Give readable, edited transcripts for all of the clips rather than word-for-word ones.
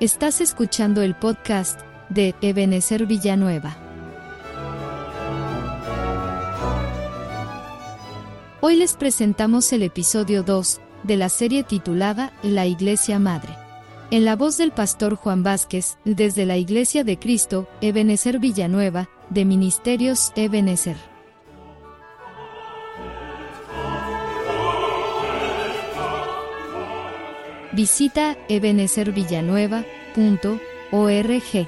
Estás escuchando el podcast de Ebenezer Villanueva. Hoy les presentamos el episodio 2 de la serie titulada La Iglesia Madre. En la voz del pastor Juan Vázquez, desde la Iglesia de Cristo, Ebenezer Villanueva, de Ministerios Ebenezer. Visita ebenezervillanueva.org.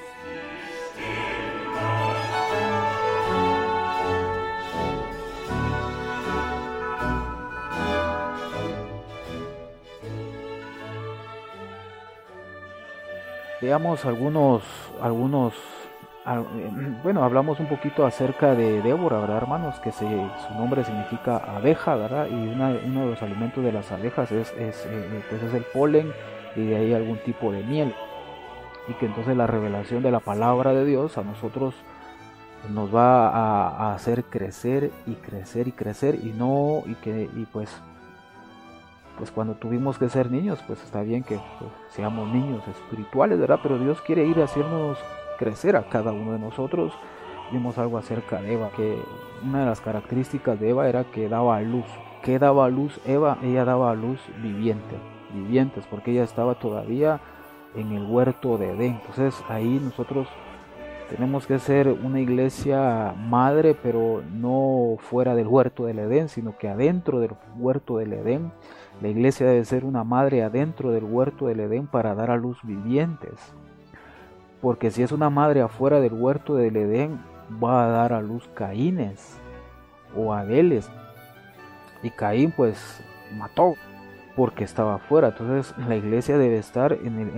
Veamos hablamos un poquito acerca de Débora, ¿verdad, hermanos? Que su nombre significa abeja, ¿verdad? Y uno de los alimentos de las abejas es el polen, y de ahí algún tipo de miel. Y que entonces la revelación de la palabra de Dios a nosotros nos va a hacer crecer y crecer y crecer, pues cuando tuvimos que ser niños, pues está bien que seamos niños espirituales, ¿verdad? Pero Dios quiere ir haciéndonos crecer a cada uno de nosotros. Vimos algo acerca de Eva, que una de las características de Eva era que daba a luz. ¿Qué daba a luz Eva? Ella daba a luz vivientes, porque ella estaba todavía en el huerto de Edén. Entonces ahí nosotros tenemos que ser una iglesia madre, pero no fuera del huerto del Edén, sino que adentro del huerto del Edén. La iglesia debe ser una madre adentro del huerto del Edén para dar a luz vivientes. Porque si es una madre afuera del huerto del Edén, va a dar a luz Caínes o Abeles. Y Caín pues mató porque estaba afuera. Entonces la iglesia debe estar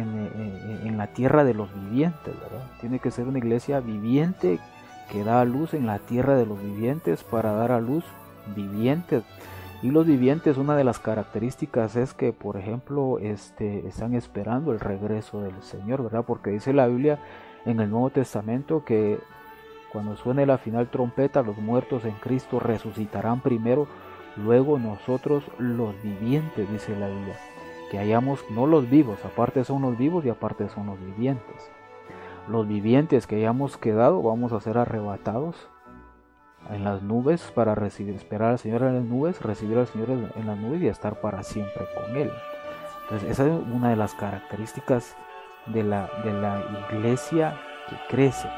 en la tierra de los vivientes, ¿verdad? Tiene que ser una iglesia viviente que da a luz en la tierra de los vivientes para dar a luz vivientes. Y los vivientes, una de las características es que, por ejemplo, están esperando el regreso del Señor, ¿verdad? Porque dice la Biblia en el Nuevo Testamento que cuando suene la final trompeta, los muertos en Cristo resucitarán primero, luego nosotros los vivientes, dice la Biblia. Que hayamos, no los vivos, aparte son los vivos y aparte son los vivientes. Los vivientes que hayamos quedado vamos a ser arrebatados en las nubes para esperar al Señor en las nubes, recibir al Señor en las nubes y estar para siempre con Él. Entonces esa es una de las características de la iglesia que crece.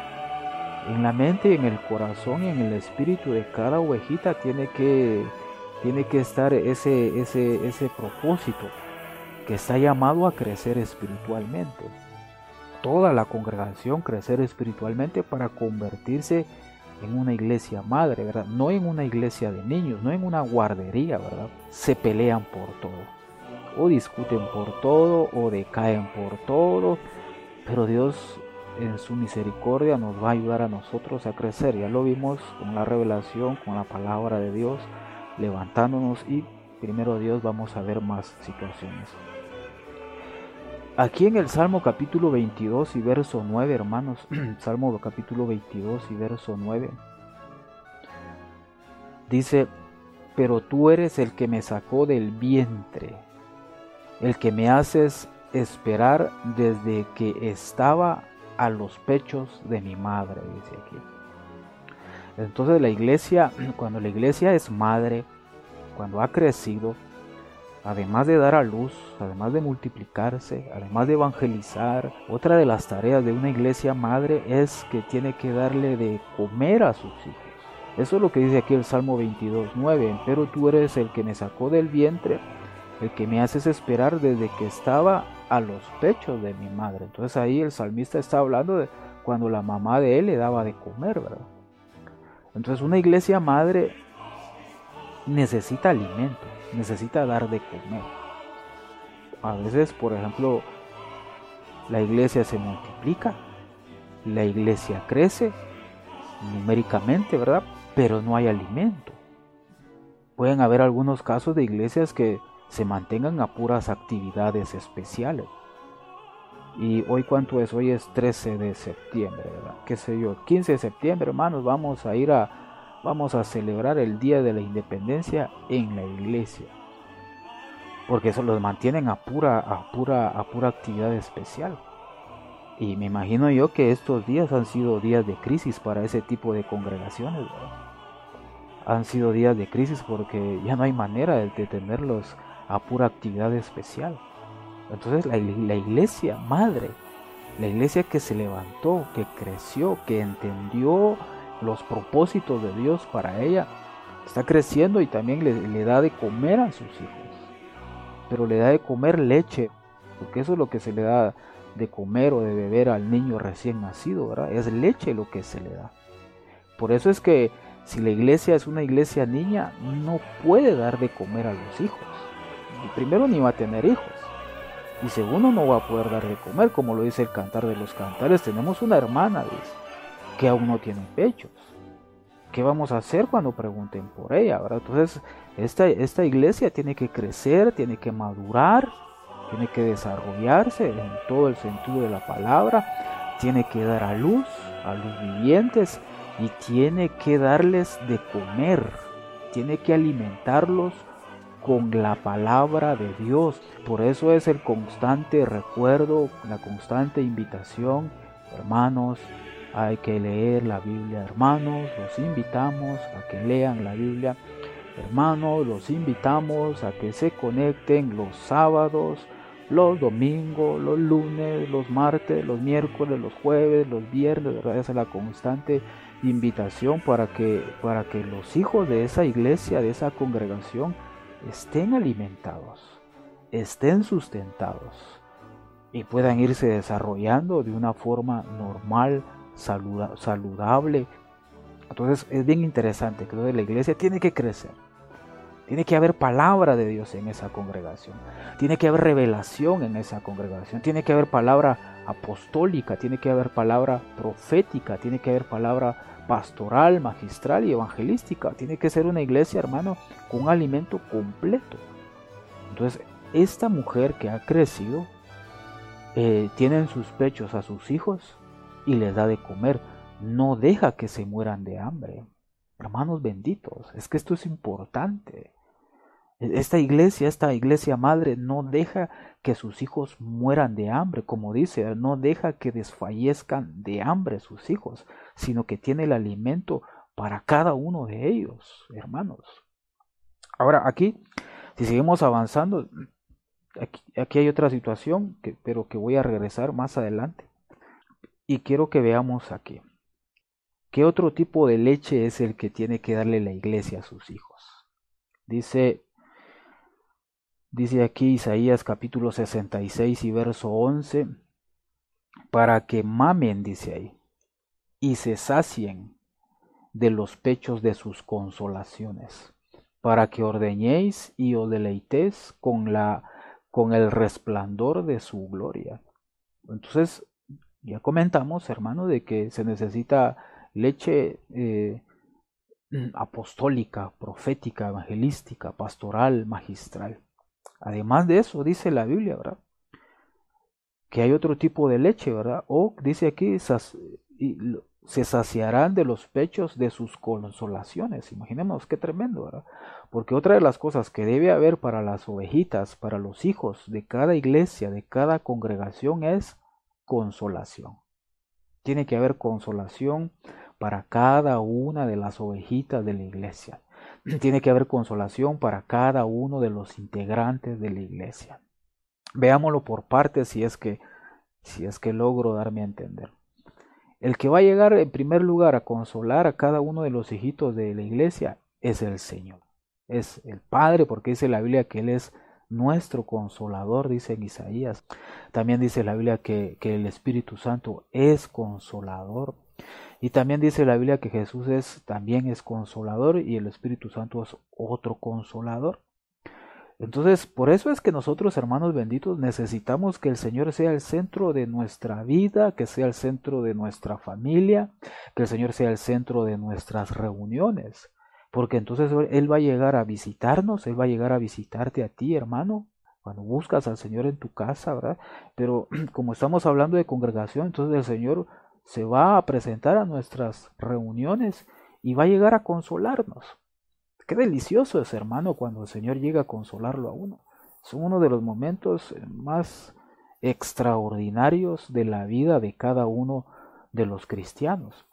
En la mente, en el corazón y en el espíritu de cada ovejita tiene que estar ese propósito que está llamado a crecer espiritualmente. Toda la congregación crecer espiritualmente para convertirse en una iglesia madre, ¿verdad? No en una iglesia de niños, no en una guardería, ¿verdad? Se pelean por todo, o discuten por todo, o decaen por todo, pero Dios en su misericordia nos va a ayudar a nosotros a crecer. Ya lo vimos con la revelación, con la palabra de Dios, levantándonos, y primero Dios vamos a ver más situaciones. Aquí en el Salmo capítulo 22 y verso 9, hermanos, Salmo capítulo 22 y verso 9, dice: pero tú eres el que me sacó del vientre, el que me haces esperar desde que estaba a los pechos de mi madre, dice aquí. Entonces la iglesia, cuando la iglesia es madre, cuando ha crecido, además de dar a luz, además de multiplicarse, además de evangelizar, otra de las tareas de una iglesia madre es que tiene que darle de comer a sus hijos. Eso es lo que dice aquí el Salmo 22:9. Pero tú eres el que me sacó del vientre, el que me haces esperar desde que estaba a los pechos de mi madre. Entonces ahí el salmista está hablando de cuando la mamá de él le daba de comer, ¿verdad? Entonces una iglesia madre necesita alimento, necesita dar de comer. A veces, por ejemplo, la iglesia se multiplica, la iglesia crece numéricamente, ¿verdad? Pero no hay alimento. Pueden haber algunos casos de iglesias que se mantengan a puras actividades especiales. Y hoy, ¿cuánto es? Hoy es 13 de septiembre, ¿verdad? ¿Qué sé yo? 15 de septiembre, hermanos, vamos a celebrar el Día de la Independencia en la iglesia. Porque eso los mantienen a pura actividad especial. Y me imagino yo que estos días han sido días de crisis para ese tipo de congregaciones, ¿verdad? Han sido días de crisis porque ya no hay manera de tenerlos a pura actividad especial. Entonces la iglesia madre, la iglesia que se levantó, que creció, que entendió los propósitos de Dios para ella, está creciendo y también le da de comer a sus hijos. Pero le da de comer leche, porque eso es lo que se le da de comer o de beber al niño recién nacido, ¿verdad? Es leche lo que se le da. Por eso es que si la iglesia es una iglesia niña, no puede dar de comer a los hijos. Y primero, ni va a tener hijos. Y segundo, no va a poder dar de comer, como lo dice el Cantar de los Cantares. Tenemos una hermana, dice, que aún no tiene pechos. ¿Qué vamos a hacer cuando pregunten por ella, ¿verdad? Entonces, esta iglesia tiene que crecer, tiene que madurar, tiene que desarrollarse en todo el sentido de la palabra, tiene que dar a luz vivientes, y tiene que darles de comer, tiene que alimentarlos con la palabra de Dios. Por eso es el constante recuerdo, la constante invitación: hermanos, hay que leer la Biblia. Hermanos, los invitamos a que lean la Biblia. Hermanos, los invitamos a que se conecten los sábados, los domingos, los lunes, los martes, los miércoles, los jueves, los viernes, ¿verdad? Esa es la constante invitación para que los hijos de esa iglesia, de esa congregación, estén alimentados, estén sustentados y puedan irse desarrollando de una forma normal, saludable. Entonces es bien interesante que la iglesia tiene que crecer. Tiene que haber palabra de Dios en esa congregación. Tiene que haber revelación en esa congregación. Tiene que haber palabra apostólica. Tiene que haber palabra profética. Tiene que haber palabra pastoral, magistral y evangelística. Tiene que ser una iglesia, hermano, con un alimento completo. Entonces, esta mujer que ha crecido, tiene en sus pechos a sus hijos y les da de comer. No deja que se mueran de hambre. Hermanos benditos, es que esto es importante. Esta iglesia madre, no deja que sus hijos mueran de hambre, como dice, no deja que desfallezcan de hambre sus hijos, sino que tiene el alimento para cada uno de ellos, hermanos. Ahora aquí, si seguimos avanzando, aquí hay otra situación, pero que voy a regresar más adelante. Y quiero que veamos aquí. ¿Qué otro tipo de leche es el que tiene que darle la iglesia a sus hijos? Dice aquí Isaías capítulo 66 y verso 11, para que mamen, dice ahí, y se sacien de los pechos de sus consolaciones, para que ordeñéis y os deleitéis con el resplandor de su gloria. Entonces, ya comentamos, hermano, de que se necesita leche apostólica, profética, evangelística, pastoral, magistral. Además de eso, dice la Biblia, ¿verdad?, que hay otro tipo de leche, ¿verdad? O dice aquí, se saciarán de los pechos de sus consolaciones. Imaginemos qué tremendo, ¿verdad? Porque otra de las cosas que debe haber para las ovejitas, para los hijos de cada iglesia, de cada congregación, es consolación. Tiene que haber consolación para cada una de las ovejitas de la iglesia. Tiene que haber consolación para cada uno de los integrantes de la iglesia. Veámoslo por partes si es que logro darme a entender. El que va a llegar en primer lugar a consolar a cada uno de los hijitos de la iglesia es el Señor. Es el Padre, porque dice la Biblia que Él es nuestro consolador, dice en Isaías. También dice la Biblia que el Espíritu Santo es consolador. Y también dice la Biblia que Jesús también es consolador y el Espíritu Santo es otro consolador. Entonces, por eso es que nosotros, hermanos benditos, necesitamos que el Señor sea el centro de nuestra vida, que sea el centro de nuestra familia, que el Señor sea el centro de nuestras reuniones. Porque entonces Él va a llegar a visitarnos, Él va a llegar a visitarte a ti, hermano, cuando buscas al Señor en tu casa, ¿verdad? Pero como estamos hablando de congregación, entonces el Señor se va a presentar a nuestras reuniones y va a llegar a consolarnos. Qué delicioso es, hermano, cuando el Señor llega a consolarlo a uno. Son uno de los momentos más extraordinarios de la vida de cada uno de los cristianos.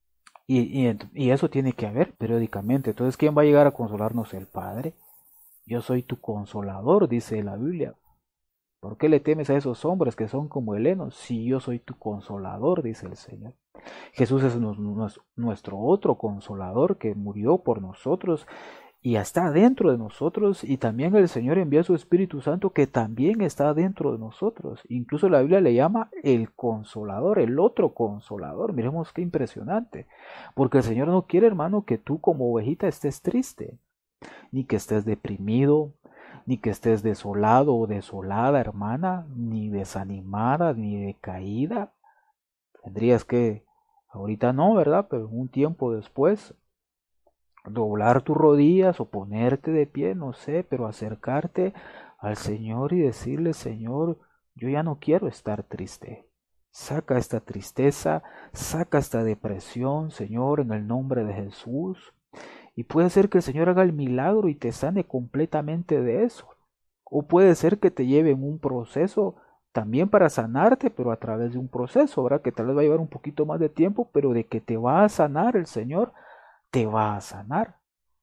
Y eso tiene que haber periódicamente. Entonces, ¿quién va a llegar a consolarnos? El Padre. Yo soy tu consolador, dice la Biblia. ¿Por qué le temes a esos hombres que son como helenos? Si yo soy tu consolador, dice el Señor. Jesús es nuestro otro consolador que murió por nosotros y está dentro de nosotros, y también el Señor envía su Espíritu Santo que también está dentro de nosotros. Incluso la Biblia le llama el consolador, el otro consolador. Miremos qué impresionante, porque el Señor no quiere, hermano, que tú como ovejita estés triste, ni que estés deprimido, ni que estés desolado o desolada, hermana, ni desanimada, ni decaída. Tendrías que, ahorita no, ¿verdad? Pero un tiempo después, doblar tus rodillas o ponerte de pie, no sé, pero acercarte al Señor y decirle: Señor, yo ya no quiero estar triste. Saca esta tristeza, saca esta depresión, Señor, en el nombre de Jesús. Y puede ser que el Señor haga el milagro y te sane completamente de eso. O puede ser que te lleve en un proceso también para sanarte, pero a través de un proceso, ¿verdad? Que tal vez va a llevar un poquito más de tiempo, pero de que te va a sanar el Señor, te va a sanar.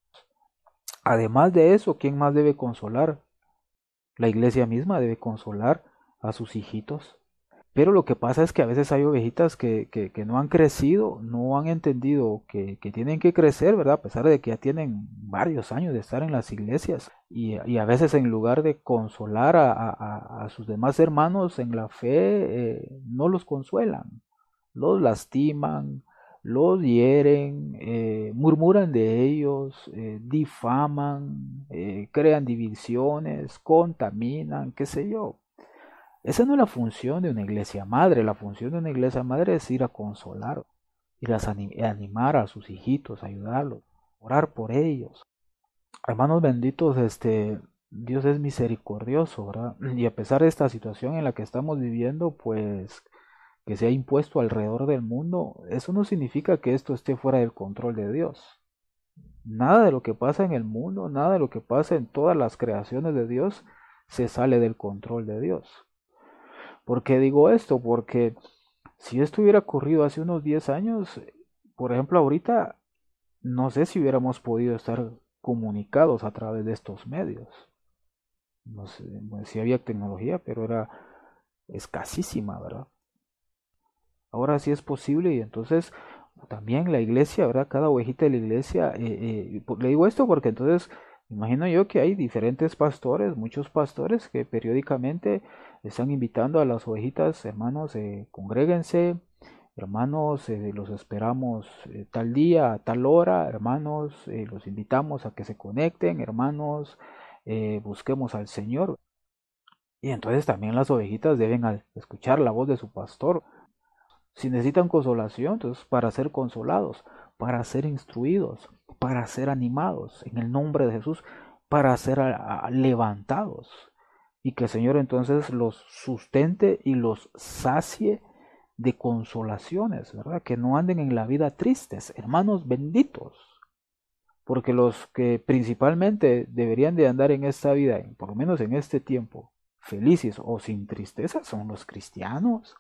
Además de eso, ¿quién más debe consolar? La iglesia misma debe consolar a sus hijitos. Pero lo que pasa es que a veces hay ovejitas que no han crecido, no han entendido que tienen que crecer, ¿verdad? A pesar de que ya tienen varios años de estar en las iglesias. Y a veces en lugar de consolar a sus demás hermanos en la fe, no los consuelan, los lastiman, los hieren, murmuran de ellos, difaman, crean divisiones, contaminan, qué sé yo. Esa no es la función de una iglesia madre. La función de una iglesia madre es ir a consolar, ir a animar a sus hijitos, ayudarlos, orar por ellos. Hermanos benditos, Dios es misericordioso, ¿verdad? Y a pesar de esta situación en la que estamos viviendo, pues que se ha impuesto alrededor del mundo, eso no significa que esto esté fuera del control de Dios. Nada de lo que pasa en el mundo, nada de lo que pasa en todas las creaciones de Dios se sale del control de Dios. ¿Por qué digo esto? Porque si esto hubiera ocurrido hace unos 10 años, por ejemplo, ahorita, no sé si hubiéramos podido estar comunicados a través de estos medios. No sé, bueno, sí había tecnología, pero era escasísima, ¿verdad? Ahora sí es posible, y entonces también la iglesia, ¿verdad? Cada ovejita de la iglesia, le digo esto porque entonces imagino yo que hay diferentes pastores, muchos pastores que periódicamente están invitando a las ovejitas: hermanos, congréguense, hermanos, los esperamos tal día, a tal hora, hermanos, los invitamos a que se conecten, hermanos, busquemos al Señor. Y entonces también las ovejitas deben escuchar la voz de su pastor. Si necesitan consolación, entonces para ser consolados, para ser instruidos, para ser animados en el nombre de Jesús, para ser levantados. Y que el Señor entonces los sustente y los sacie de consolaciones, ¿verdad? Que no anden en la vida tristes, hermanos benditos. Porque los que principalmente deberían de andar en esta vida, por lo menos en este tiempo, felices o sin tristeza, son los cristianos.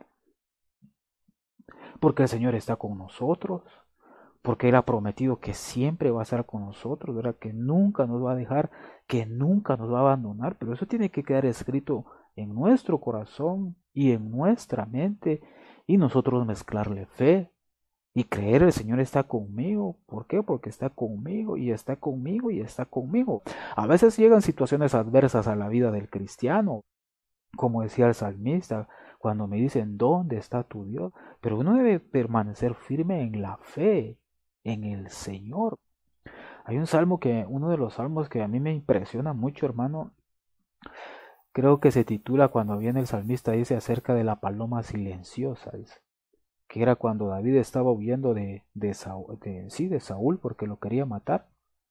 Porque el Señor está con nosotros, porque Él ha prometido que siempre va a estar con nosotros, ¿verdad? Que nunca nos va a dejar, que nunca nos va a abandonar, pero eso tiene que quedar escrito en nuestro corazón y en nuestra mente, y nosotros mezclarle fe y creer: el Señor está conmigo. ¿Por qué? Porque está conmigo y está conmigo y está conmigo. A veces llegan situaciones adversas a la vida del cristiano, como decía el salmista, cuando me dicen: ¿dónde está tu Dios? Pero uno debe permanecer firme en la fe, en el Señor. Hay un salmo uno de los salmos que a mí me impresiona mucho, hermano, creo que se titula, cuando viene el salmista, dice acerca de la paloma silenciosa, dice, que era cuando David estaba huyendo de Saúl, porque lo quería matar.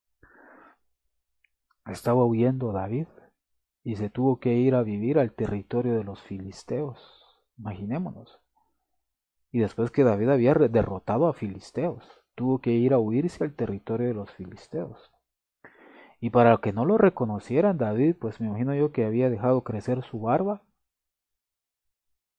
Estaba huyendo David y se tuvo que ir a vivir al territorio de los filisteos. Imaginémonos. Y después que David había derrotado a filisteos, tuvo que ir a huirse al territorio de los filisteos. Y para que no lo reconocieran, David, pues me imagino yo que había dejado crecer su barba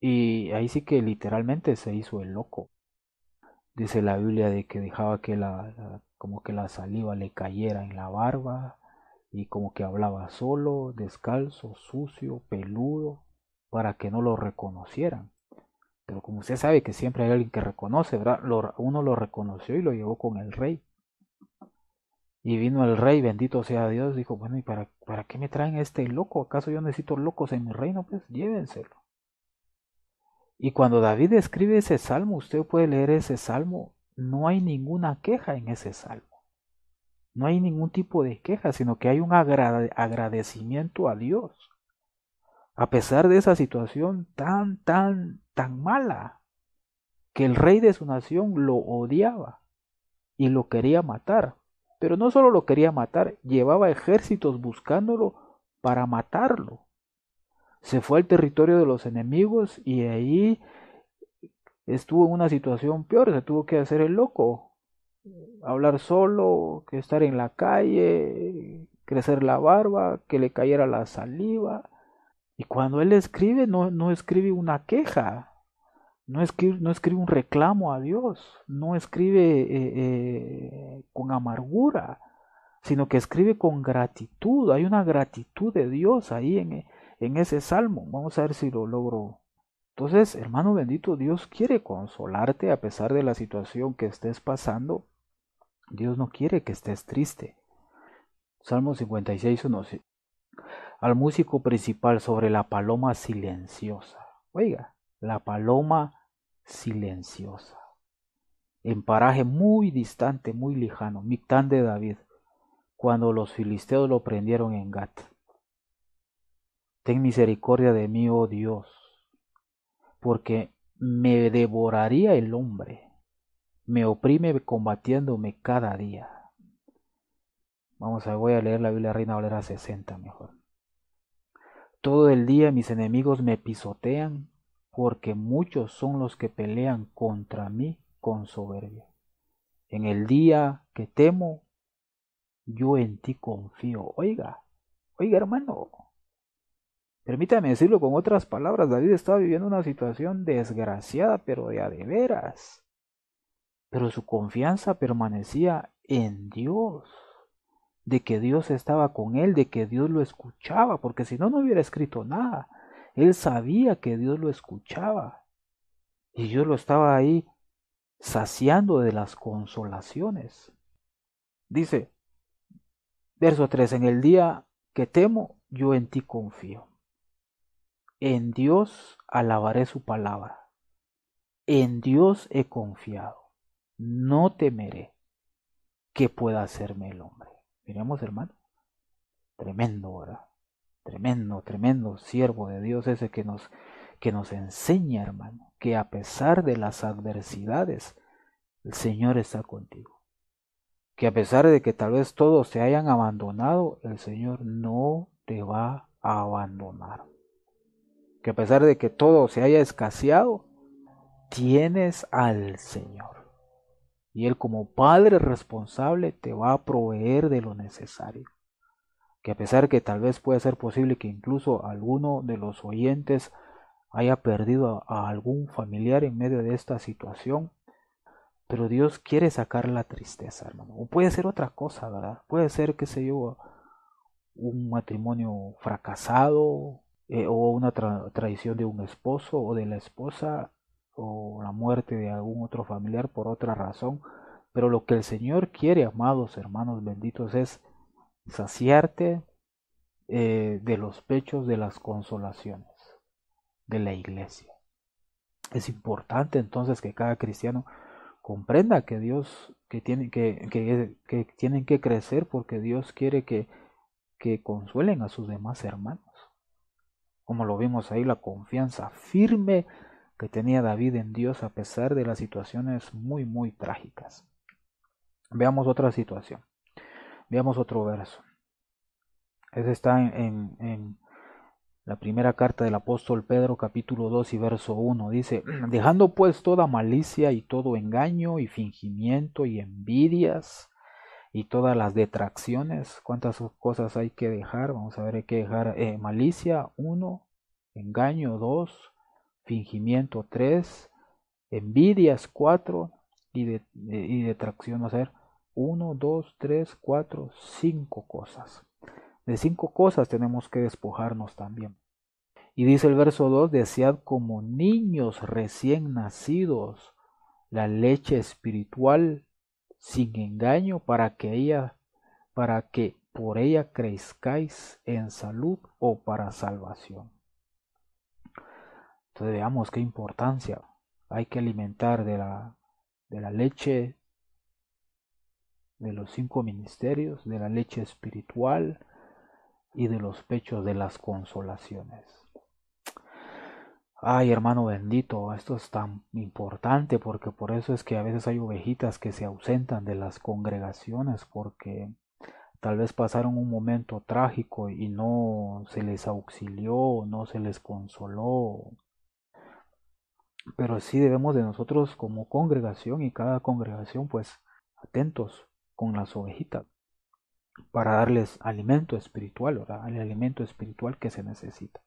Y ahí sí que literalmente se hizo el loco. Dice la Biblia de que dejaba que como que la saliva le cayera en la barba y como que hablaba solo, descalzo, sucio, peludo, para que no lo reconocieran. Pero como usted sabe que siempre hay alguien que reconoce, ¿verdad? Uno lo reconoció y lo llevó con el rey. Y vino el rey, bendito sea Dios, dijo, bueno, ¿y para qué me traen a este loco? ¿Acaso yo necesito locos en mi reino? Pues llévenselo. Y cuando David escribe ese salmo, usted puede leer ese salmo, no hay ninguna queja en ese salmo. No hay ningún tipo de queja, sino que hay un agradecimiento a Dios. A pesar de esa situación tan mala, que el rey de su nación lo odiaba y lo quería matar. Pero no solo lo quería matar, llevaba ejércitos buscándolo para matarlo. Se fue al territorio de los enemigos y ahí estuvo en una situación peor, se tuvo que hacer el loco, hablar solo, que estar en la calle, crecer la barba, que le cayera la saliva. Y cuando él escribe, no escribe una queja, no escribe un reclamo a Dios, no escribe con amargura, sino que escribe con gratitud. Hay una gratitud de Dios ahí en ese salmo. Vamos a ver si lo logro. Entonces, hermano bendito, Dios quiere consolarte a pesar de la situación que estés pasando. Dios no quiere que estés triste. Salmo 56:1. Al músico principal sobre la paloma silenciosa. Oiga, la paloma silenciosa. En paraje muy distante, muy lejano, Mictán de David, cuando los filisteos lo prendieron en Gat. Ten misericordia de mí, oh Dios, porque me devoraría el hombre, me oprime combatiéndome cada día. Voy a leer la Biblia Reina Valera 60 mejor. Todo el día mis enemigos me pisotean, porque muchos son los que pelean contra mí con soberbia. En el día que temo, yo en ti confío. Oiga, hermano, permítame decirlo con otras palabras, David estaba viviendo una situación desgraciada, pero de a de veras. Pero su confianza permanecía en Dios, de que Dios estaba con él, de que Dios lo escuchaba, porque si no, no hubiera escrito nada. Él sabía que Dios lo escuchaba y Dios lo estaba ahí saciando de las consolaciones. Dice, verso 3, en el día que temo, yo en ti confío. En Dios alabaré su palabra. En Dios he confiado. No temeré. ¿Qué pueda hacerme el hombre? Miremos, hermano. Tremendo, ¿verdad? Tremendo siervo de Dios ese que nos enseña, hermano, que a pesar de las adversidades, el Señor está contigo. Que a pesar de que tal vez todos te hayan abandonado, el Señor no te va a abandonar. Que a pesar de que todo se haya escaseado, tienes al Señor. Y Él como Padre responsable te va a proveer de lo necesario. Que a pesar que tal vez puede ser posible que incluso alguno de los oyentes haya perdido a algún familiar en medio de esta situación, pero Dios quiere sacar la tristeza, hermano. O puede ser otra cosa, ¿verdad? Puede ser, qué sé yo, un matrimonio fracasado, o una traición de un esposo o de la esposa, o la muerte de algún otro familiar por otra razón. Pero lo que el Señor quiere, amados hermanos benditos, es saciarte de los pechos de las consolaciones de la iglesia. Es importante entonces que cada cristiano comprenda que Dios, que tienen que crecer porque Dios quiere que consuelen a sus demás hermanos. Como lo vimos ahí, la confianza firme que tenía David en Dios a pesar de las situaciones muy trágicas. Veamos otra situación. Veamos otro verso. Ese está en la primera carta del apóstol Pedro, capítulo 2 y verso 1. Dice, dejando pues toda malicia y todo engaño y fingimiento y envidias y todas las detracciones. ¿Cuántas cosas hay que dejar? Vamos a ver, hay que dejar malicia, 1, engaño, 2, fingimiento 3, envidias 4 y detracción. Vamos a ver, 1, 2, 3, 4, 5 cosas. De 5 cosas tenemos que despojarnos también. Y dice el verso 2, desead como niños recién nacidos la leche espiritual sin engaño para que por ella crezcáis en salud o para salvación. Entonces veamos qué importancia hay que alimentar de la leche de los 5 ministerios, de la leche espiritual y de los pechos de las consolaciones. Ay, hermano bendito, esto es tan importante porque por eso es que a veces hay ovejitas que se ausentan de las congregaciones porque tal vez pasaron un momento trágico y no se les auxilió, no se les consoló. Pero sí debemos de nosotros como congregación y cada congregación pues atentos con las ovejitas para darles alimento espiritual, ¿verdad? El alimento espiritual que se necesita.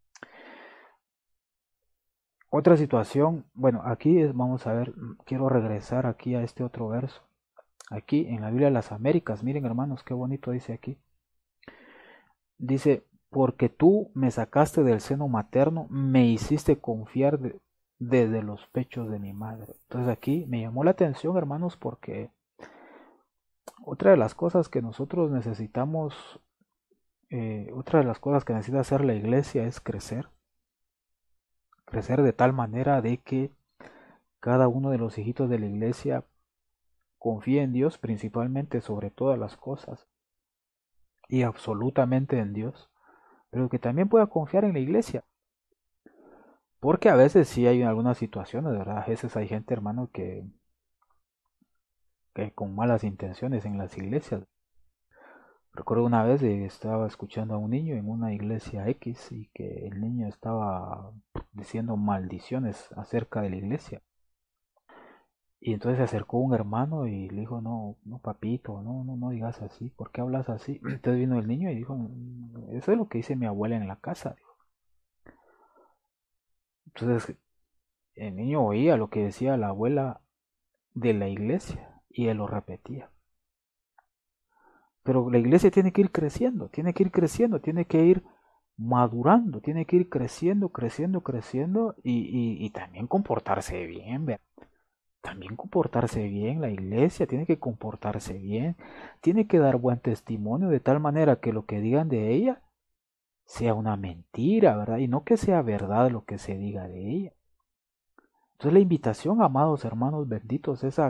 Otra situación, bueno, aquí vamos a ver, quiero regresar aquí a este otro verso. Aquí en la Biblia de las Américas, miren hermanos, qué bonito dice aquí. Dice, porque tú me sacaste del seno materno, me hiciste confiar desde los pechos de mi madre. Entonces aquí me llamó la atención, hermanos, porque otra de las cosas que nosotros necesitamos, otra de las cosas que necesita hacer la iglesia es crecer. Crecer de tal manera de que cada uno de los hijitos de la iglesia confíe en Dios principalmente sobre todas las cosas y absolutamente en Dios, pero que también pueda confiar en la iglesia. Porque a veces sí hay algunas situaciones, ¿verdad? A veces hay gente, hermano, que con malas intenciones en las iglesias. Recuerdo una vez estaba escuchando a un niño en una iglesia X y que el niño estaba diciendo maldiciones acerca de la iglesia. Y entonces se acercó un hermano y le dijo, no, no papito, no digas así, ¿por qué hablas así? Entonces vino el niño y dijo, eso es lo que dice mi abuela en la casa. Entonces el niño oía lo que decía la abuela de la iglesia y él lo repetía. Pero la iglesia tiene que ir creciendo, tiene que ir creciendo, tiene que ir madurando, tiene que ir creciendo, creciendo, creciendo y también comportarse bien, ¿verdad? También comportarse bien, la iglesia tiene que comportarse bien, tiene que dar buen testimonio de tal manera que lo que digan de ella sea una mentira, ¿verdad? Y no que sea verdad lo que se diga de ella. Entonces la invitación, amados hermanos benditos, es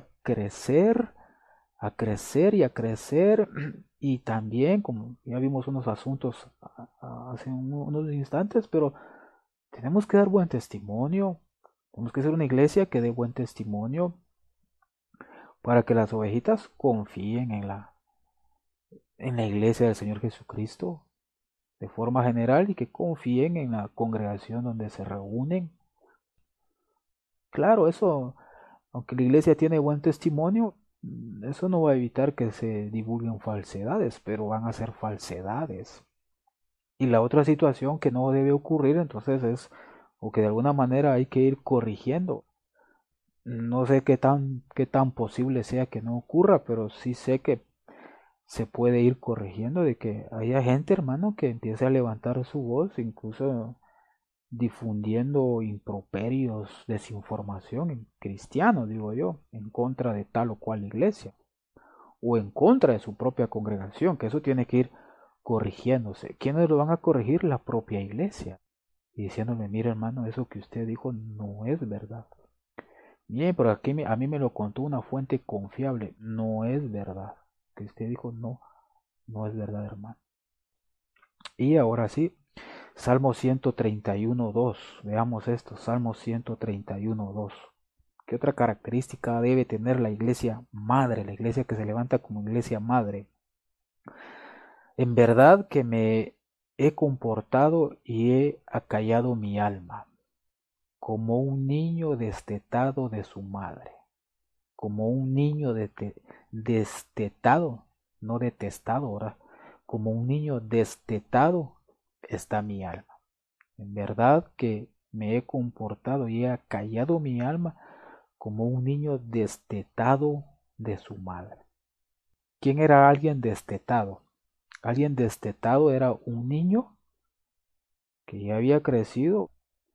a crecer y a crecer. Y también, como ya vimos unos asuntos hace unos instantes, pero tenemos que dar buen testimonio. Tenemos que ser una iglesia que dé buen testimonio para que las ovejitas confíen en la iglesia del Señor Jesucristo de forma general y que confíen en la congregación donde se reúnen. Claro, eso, aunque la iglesia tiene buen testimonio, eso no va a evitar que se divulguen falsedades, pero van a ser falsedades. Y la otra situación que no debe ocurrir entonces es, o que de alguna manera hay que ir corrigiendo. No sé qué tan posible sea que no ocurra, pero sí sé que se puede ir corrigiendo de que haya gente, hermano, que empiece a levantar su voz, incluso difundiendo improperios, desinformación en cristianos, digo yo, en contra de tal o cual iglesia, o en contra de su propia congregación, que eso tiene que ir corrigiéndose. ¿Quiénes lo van a corregir? La propia iglesia. Y diciéndole, mire hermano, eso que usted dijo no es verdad. Bien, pero aquí a mí me lo contó una fuente confiable, no es verdad. Que usted dijo no es verdad, hermano. Y ahora sí, Salmo 131.2. Veamos esto, Salmo 131.2. ¿Qué otra característica debe tener la iglesia madre, la iglesia que se levanta como iglesia madre? En verdad que me he comportado y he acallado mi alma, como un niño destetado de su madre, como un niño destetado, no detestado, ahora, como un niño destetado está mi alma. En verdad que me he comportado y he callado mi alma como un niño destetado de su madre. ¿Quién era alguien destetado? Alguien destetado era un niño que ya había crecido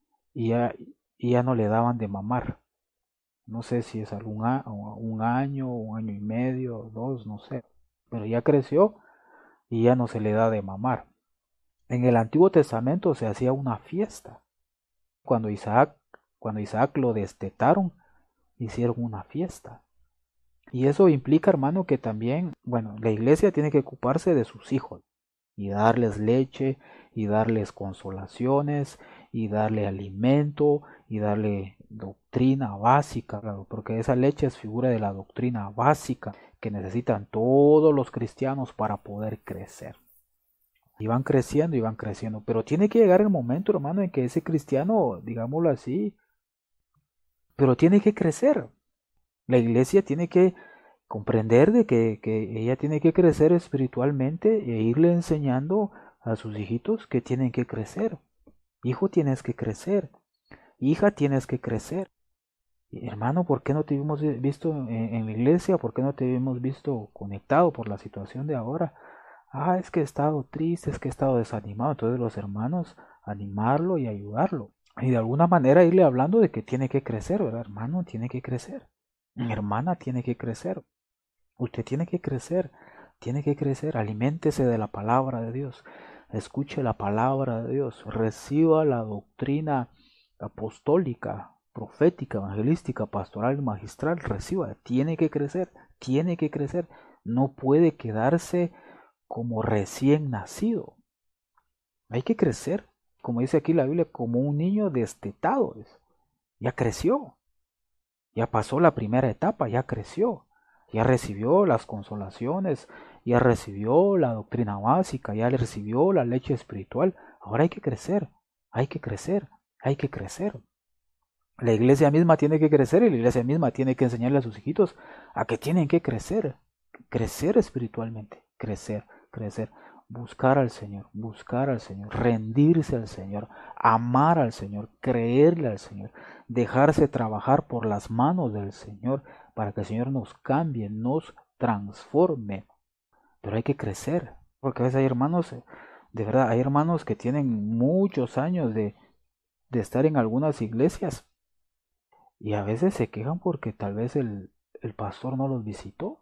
y ya no le daban de mamar. No sé si es un año y medio, dos, no sé. Pero ya creció y ya no se le da de mamar. En el Antiguo Testamento se hacía una fiesta. Cuando Isaac, cuando Isaac lo destetaron, hicieron una fiesta. Y eso implica, hermano, que también, bueno, la iglesia tiene que ocuparse de sus hijos y darles leche y darles consolaciones y darle alimento y darle doctrina básica, porque esa leche es figura de la doctrina básica que necesitan todos los cristianos para poder crecer. Y van creciendo, pero tiene que llegar el momento, hermano, en que ese cristiano, digámoslo así, pero tiene que crecer. La iglesia tiene que comprender de que ella tiene que crecer espiritualmente e irle enseñando a sus hijitos que tienen que crecer. Hijo, tienes que crecer. Hija, tienes que crecer. Hermano, ¿por qué no te hemos visto en la iglesia? ¿Por qué no te hemos visto conectado por la situación de ahora? Es que he estado triste, es que he estado desanimado. Entonces los hermanos, animarlo y ayudarlo. Y de alguna manera irle hablando de que tiene que crecer, ¿verdad? Hermano, tiene que crecer. Hermana, tiene que crecer. Usted tiene que crecer. Aliméntese de la palabra de Dios. Escuche la palabra de Dios. Reciba la doctrina apostólica, profética, evangelística, pastoral, magistral. Reciba. Tiene que crecer. Tiene que crecer. No puede quedarse como recién nacido. Hay que crecer. Como dice aquí la Biblia, como un niño destetado. Ya creció. Ya pasó la primera etapa, ya creció, ya recibió las consolaciones, ya recibió la doctrina básica, ya recibió la leche espiritual. Ahora hay que crecer, hay que crecer, hay que crecer. La iglesia misma tiene que crecer y la iglesia misma tiene que enseñarle a sus hijitos a que tienen que crecer, crecer espiritualmente, crecer, crecer. Buscar al Señor, rendirse al Señor, amar al Señor, creerle al Señor, dejarse trabajar por las manos del Señor para que el Señor nos cambie, nos transforme. Pero hay que crecer, porque a veces hay hermanos, de verdad, hay hermanos que tienen muchos años de estar en algunas iglesias y a veces se quejan porque tal vez el pastor no los visitó.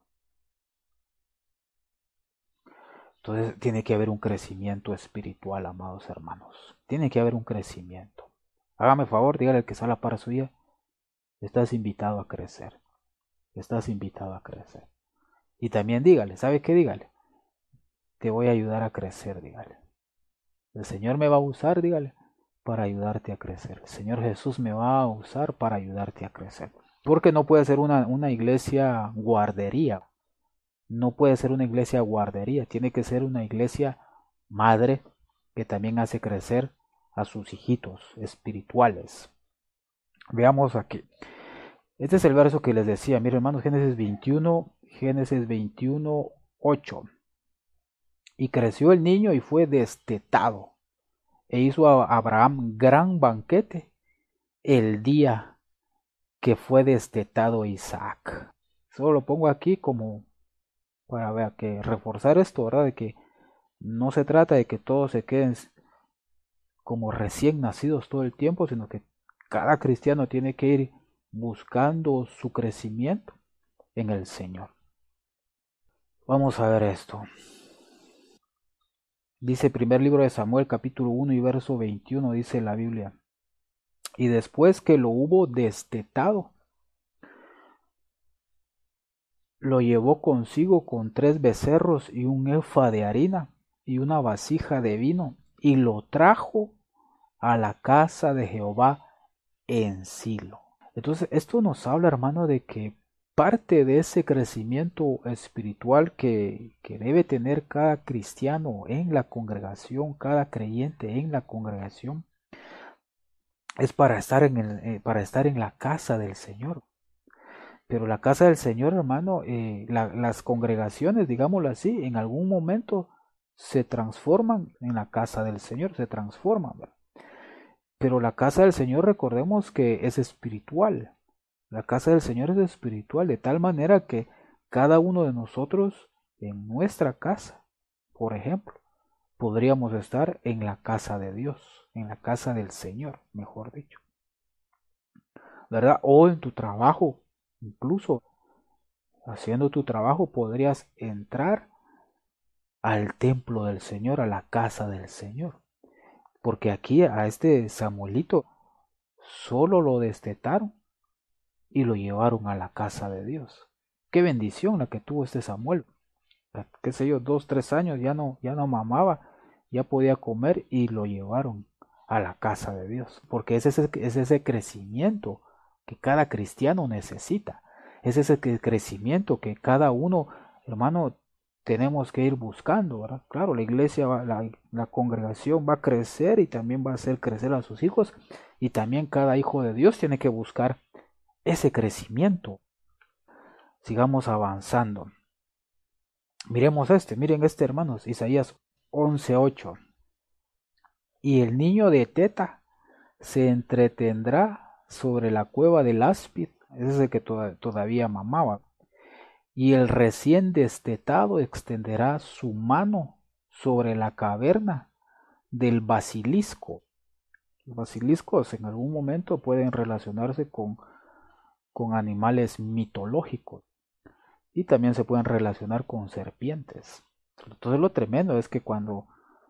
Entonces tiene que haber un crecimiento espiritual, amados hermanos. Tiene que haber un crecimiento. Hágame favor, dígale al que está a la par suya, estás invitado a crecer. Estás invitado a crecer. Y también dígale, ¿sabe qué? Dígale, te voy a ayudar a crecer, dígale. El Señor me va a usar, dígale, para ayudarte a crecer. El Señor Jesús me va a usar para ayudarte a crecer. Porque no puede ser una iglesia guardería. No puede ser una iglesia guardería, tiene que ser una iglesia madre que también hace crecer a sus hijitos espirituales. Veamos aquí. Este es el verso que les decía, miren hermanos, Génesis 21, 8. Y creció el niño y fue destetado, e hizo a Abraham gran banquete el día que fue destetado Isaac. Solo lo pongo aquí como para ver, que reforzar esto, ¿verdad? De que no se trata de que todos se queden como recién nacidos todo el tiempo, sino que cada cristiano tiene que ir buscando su crecimiento en el Señor. Vamos a ver esto. Dice primer libro de Samuel, capítulo 1 y verso 21, dice la Biblia. Y después que lo hubo destetado, lo llevó consigo con 3 becerros y un efa de harina y una vasija de vino, y lo trajo a la casa de Jehová en Silo. Entonces, esto nos habla, hermano, de que parte de ese crecimiento espiritual que debe tener cada cristiano en la congregación, cada creyente en la congregación, es para estar en la casa del Señor. Pero la casa del Señor, hermano, las congregaciones, digámoslo así, en algún momento se transforman en la casa del Señor, se transforman, ¿verdad? Pero la casa del Señor, recordemos que es espiritual. La casa del Señor es espiritual, de tal manera que cada uno de nosotros en nuestra casa, por ejemplo, podríamos estar en la casa de Dios, en la casa del Señor, mejor dicho, ¿verdad? O en tu trabajo, incluso haciendo tu trabajo podrías entrar al templo del Señor, a la casa del Señor. Porque aquí a este Samuelito solo lo destetaron y lo llevaron a la casa de Dios. Qué bendición la que tuvo este Samuel. Qué sé yo, 2, 3 años ya no mamaba, ya podía comer y lo llevaron a la casa de Dios. Porque es ese crecimiento que cada cristiano necesita. Es ese crecimiento que cada uno, hermano, tenemos que ir buscando, ¿verdad? Claro, la iglesia, la congregación va a crecer y también va a hacer crecer a sus hijos. Y también cada hijo de Dios tiene que buscar ese crecimiento. Sigamos avanzando. Miren este, hermanos, Isaías 11:8. Y el niño de teta se entretendrá sobre la cueva del áspid, ese es el que todavía mamaba. Y el recién destetado extenderá su mano sobre la caverna del basilisco. Los basiliscos en algún momento pueden relacionarse con animales mitológicos y también se pueden relacionar con serpientes. Entonces lo tremendo es que cuando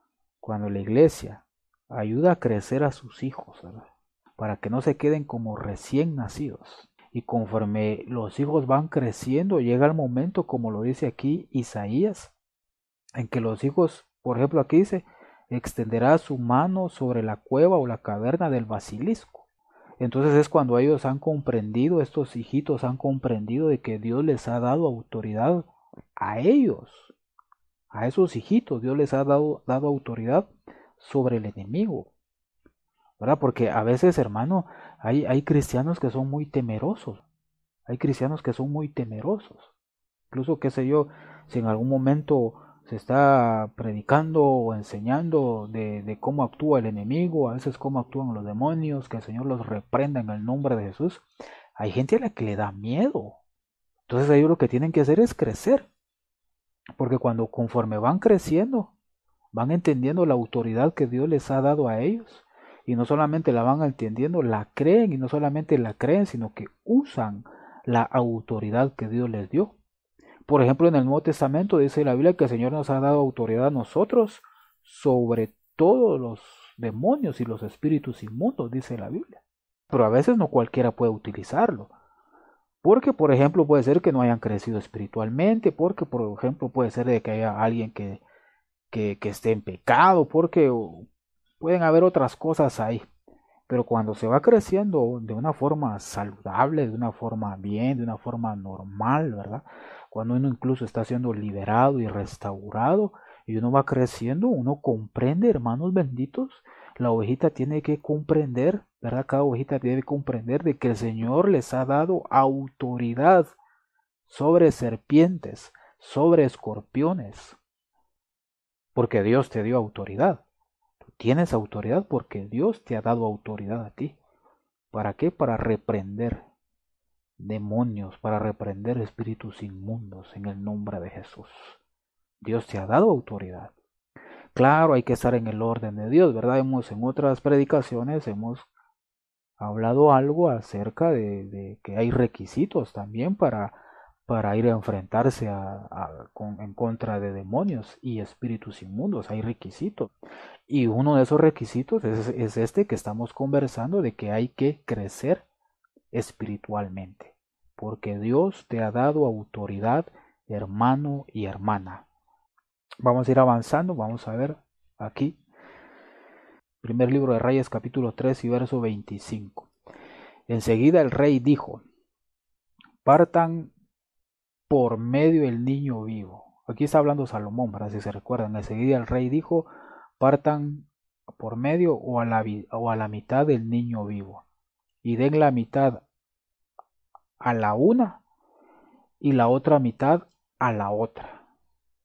la iglesia ayuda a crecer a sus hijos, ¿verdad? Para que no se queden como recién nacidos. Y conforme los hijos van creciendo, llega el momento, como lo dice aquí Isaías, en que los hijos, por ejemplo aquí dice, extenderá su mano sobre la cueva o la caverna del basilisco. Entonces es cuando ellos han comprendido, estos hijitos han comprendido de que Dios les ha dado autoridad a ellos, a esos hijitos, Dios les ha dado autoridad sobre el enemigo, ¿verdad? Porque a veces, hermano, hay cristianos que son muy temerosos, hay cristianos que son muy temerosos, incluso, qué sé yo, si en algún momento se está predicando o enseñando de cómo actúa el enemigo, a veces cómo actúan los demonios, que el Señor los reprenda en el nombre de Jesús, hay gente a la que le da miedo. Entonces ellos lo que tienen que hacer es crecer, porque conforme van creciendo, van entendiendo la autoridad que Dios les ha dado a ellos, y no solamente la van entendiendo, la creen, y no solamente la creen, sino que usan la autoridad que Dios les dio. Por ejemplo, en el Nuevo Testamento dice la Biblia que el Señor nos ha dado autoridad a nosotros sobre todos los demonios y los espíritus inmundos, dice la Biblia. Pero a veces no cualquiera puede utilizarlo. Porque, por ejemplo, puede ser que no hayan crecido espiritualmente, porque, por ejemplo, puede ser de que haya alguien que esté en pecado, porque pueden haber otras cosas ahí. Pero cuando se va creciendo de una forma saludable, de una forma bien, de una forma normal, ¿verdad? Cuando uno incluso está siendo liberado y restaurado y uno va creciendo, uno comprende, hermanos benditos, la ovejita tiene que comprender, ¿verdad? Cada ovejita debe comprender de que el Señor les ha dado autoridad sobre serpientes, sobre escorpiones, porque Dios te dio autoridad. Tienes autoridad porque Dios te ha dado autoridad a ti. ¿Para qué? Para reprender demonios, para reprender espíritus inmundos en el nombre de Jesús. Dios te ha dado autoridad. Claro, hay que estar en el orden de Dios, ¿verdad? En otras predicaciones hemos hablado algo acerca de que hay requisitos también para ir a enfrentarse en contra de demonios y espíritus inmundos. Hay requisitos. Y uno de esos requisitos es este que estamos conversando, de que hay que crecer espiritualmente. Porque Dios te ha dado autoridad, hermano y hermana. Vamos a ir avanzando, vamos a ver aquí. Primer libro de Reyes, capítulo 3 y verso 25. Enseguida el rey dijo: partan por medio el niño vivo. Aquí está hablando Salomón, para si se recuerdan. Enseguida el rey dijo: partan por medio o a la mitad del niño vivo, y den la mitad a la una y la otra mitad a la otra.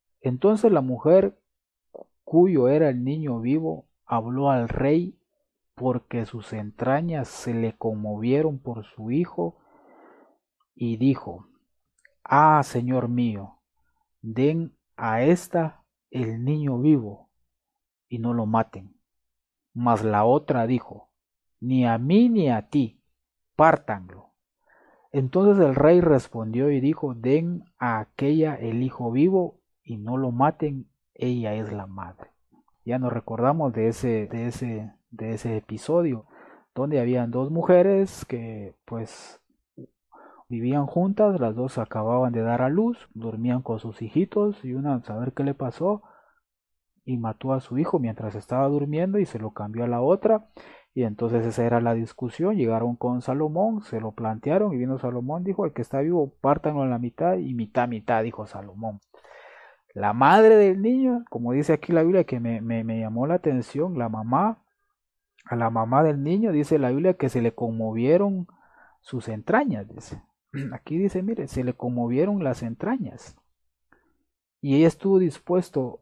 Entonces la mujer cuyo era el niño vivo habló al rey porque sus entrañas se le conmovieron por su hijo, y dijo: Ah, Señor mío, den a ésta el niño vivo, y no lo maten. Mas la otra dijo: Ni a mí ni a ti, pártanlo. Entonces el rey respondió y dijo: Den a aquella el hijo vivo, y no lo maten, ella es la madre. Ya nos recordamos de ese episodio, donde habían dos mujeres que pues vivían juntas, las dos acababan de dar a luz, dormían con sus hijitos, y una, saber qué le pasó, y mató a su hijo mientras estaba durmiendo y se lo cambió a la otra. Y entonces esa era la discusión. Llegaron con Salomón, se lo plantearon, y vino Salomón, dijo: el que está vivo, pártanlo en la mitad, y mitad, mitad, dijo Salomón. La madre del niño, como dice aquí la Biblia, que me llamó la atención, a la mamá del niño, dice la Biblia que se le conmovieron sus entrañas, dice. Aquí dice, mire, se le conmovieron las entrañas. Y ella estuvo dispuesto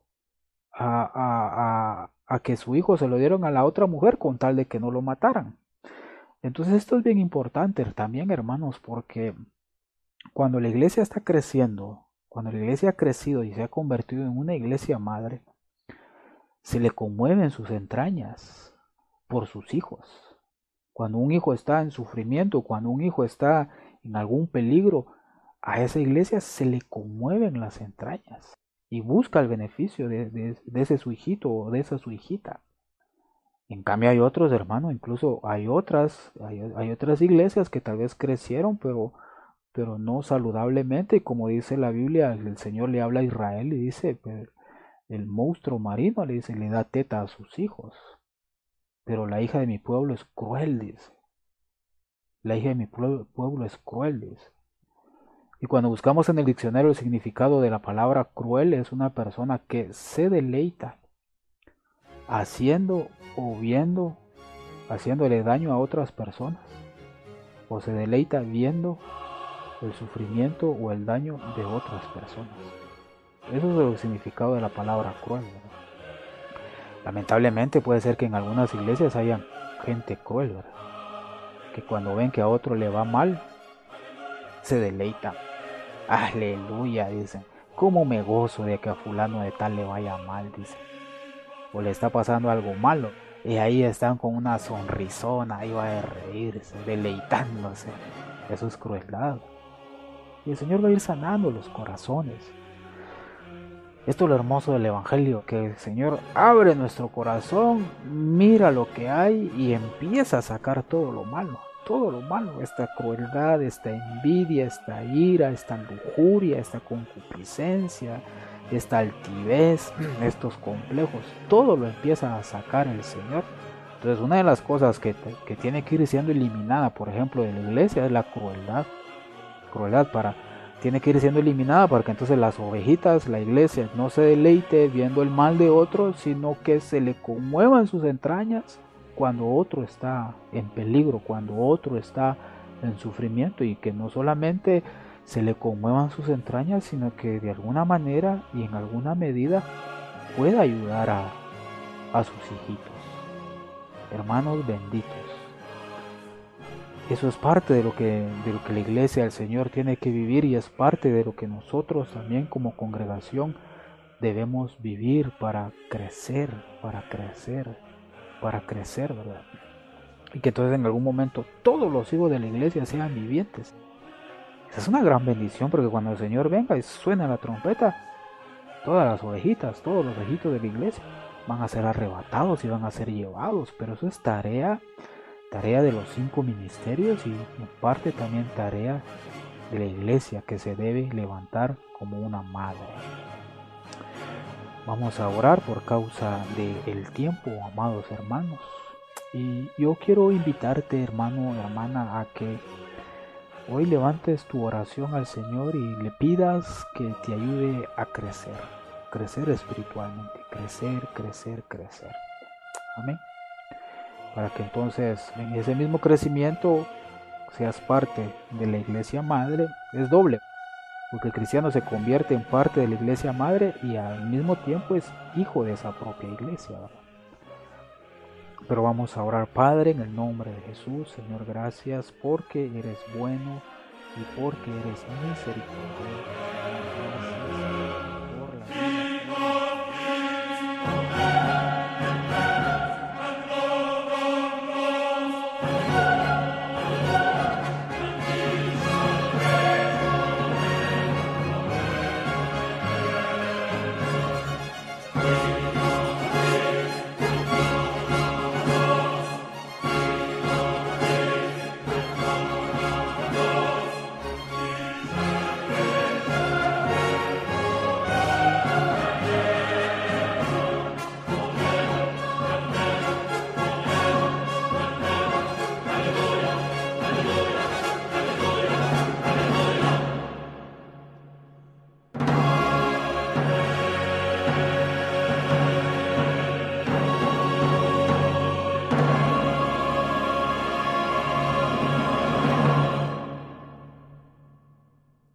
a que su hijo se lo dieron a la otra mujer con tal de que no lo mataran. Entonces esto es bien importante también, hermanos, porque cuando la iglesia está creciendo, cuando la iglesia ha crecido y se ha convertido en una iglesia madre, se le conmueven sus entrañas por sus hijos. Cuando un hijo está en sufrimiento, cuando un hijo está en algún peligro, a esa iglesia se le conmueven las entrañas y busca el beneficio de ese su hijito o de esa su hijita. En cambio hay otros, hermanos, incluso hay otras iglesias que tal vez crecieron, pero no saludablemente, y como dice la Biblia, el Señor le habla a Israel y dice: el monstruo marino, le dice, le da teta a sus hijos, pero la hija de mi pueblo es cruel, dice. La hija de mi pueblo es cruel, dice. Y cuando buscamos en el diccionario el significado de la palabra cruel, es una persona que se deleita haciendo o viendo, haciéndole daño a otras personas, o se deleita viendo el sufrimiento o el daño de otras personas. Eso es el significado de la palabra cruel, ¿verdad? Lamentablemente puede ser que en algunas iglesias haya gente cruel, ¿verdad? Que cuando ven que a otro le va mal, se deleitan. Aleluya, dicen. ¿Cómo me gozo de que a fulano de tal le vaya mal?, dicen. O le está pasando algo malo, y ahí están con una sonrisona, ahí va a reírse, deleitándose. Eso es crueldad. Y el Señor va a ir sanando los corazones. Esto es lo hermoso del Evangelio, que el Señor abre nuestro corazón, mira lo que hay y empieza a sacar todo lo malo, esta crueldad, esta envidia, esta ira, esta lujuria, esta concupiscencia, esta altivez, estos complejos, todo lo empieza a sacar el Señor. Entonces una de las cosas que tiene que ir siendo eliminada, por ejemplo, de la iglesia es la crueldad. Tiene que ir siendo eliminada para que entonces las ovejitas, la iglesia, no se deleite viendo el mal de otros, sino que se le conmuevan sus entrañas cuando otro está en peligro, cuando otro está en sufrimiento, y que no solamente se le conmuevan sus entrañas, sino que de alguna manera y en alguna medida pueda ayudar a sus hijitos. Hermanos benditos, eso es parte de lo que la iglesia del Señor tiene que vivir, y es parte de lo que nosotros también como congregación debemos vivir para crecer, ¿verdad? Y que entonces en algún momento todos los hijos de la iglesia sean vivientes. Esa es una gran bendición, porque cuando el Señor venga y suena la trompeta, todas las ovejitas, todos los ovejitos de la iglesia van a ser arrebatados y van a ser llevados, pero eso es tarea de los 5 ministerios, y en parte también tarea de la iglesia, que se debe levantar como una madre. Vamos a orar por causa del tiempo, amados hermanos, y yo quiero invitarte, hermano, hermana, a que hoy levantes tu oración al Señor y le pidas que te ayude a crecer espiritualmente, crecer. Amén. Para que entonces en ese mismo crecimiento seas parte de la iglesia madre. Es doble, porque el cristiano se convierte en parte de la iglesia madre y al mismo tiempo es hijo de esa propia iglesia, ¿verdad? Pero vamos a orar. Padre, en el nombre de Jesús, Señor, gracias porque eres bueno y porque eres misericordioso.